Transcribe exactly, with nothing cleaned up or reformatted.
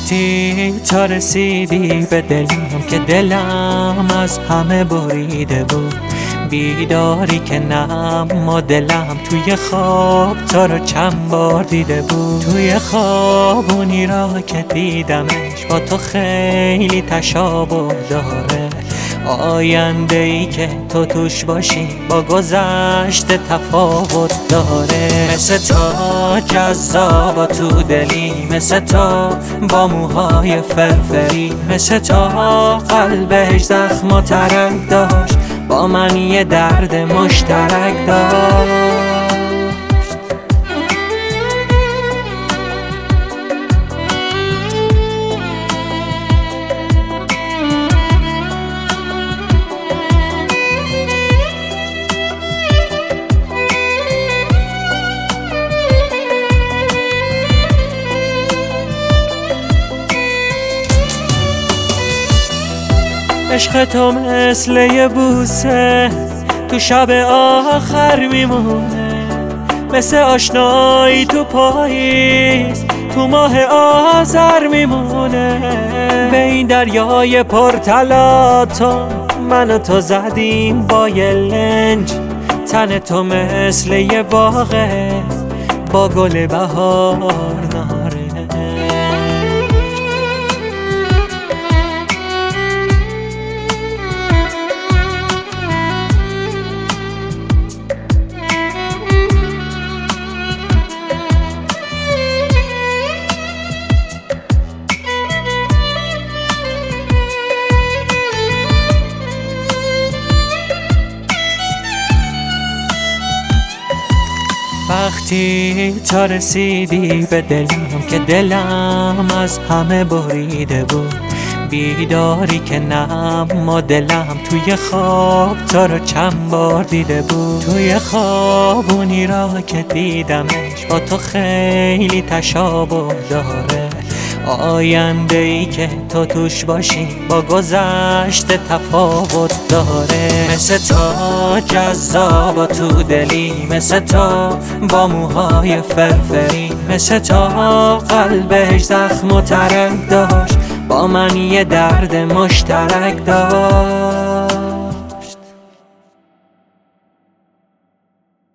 وقتی تا رسیدی به دلم که دلم از همه بریده بود، بیداری که نم ما دلم توی خواب تا رو چند بار دیده بود. توی خوابونی را که دیدمش با تو خیلی تشابه داره، آینده ای که تو توش باشی با گذشته تفاوت داره. مثل تو جذاب تو دلی، مثل تو با موهای فرفری، مثل تو قلبش زخم و ترک داشت، با من یه درد مشترک داشت. عشق تو مثل یه بوسه تو شب آخر میمونه، مثل آشنایی تو پاییز تو ماه آذر میمونه. به این دریای پرتلاطم من و تو زدیم با یه لنج، تن تو مثل یه باغه با گل بهار ناره. وقتی تا رسیدی به دلم که دلم از همه بریده بود، بیداری که نم ما دلم توی خواب تا رو چند بار دیده بود. توی خوابونی را که دیدمش با تو خیلی تشابه داره، آینده ای که تو توش باشی با گذشته تفاوت داره. مثل تو جذاب تو دلی، مثل تو با موهای فرفری، مثل تو قلبش زخم و ترک داشت، با من یه درد مشترک داشت.